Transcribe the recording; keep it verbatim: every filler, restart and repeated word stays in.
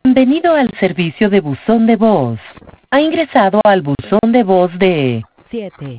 Bienvenido al servicio de buzón de voz. Ha ingresado al buzón de voz de siete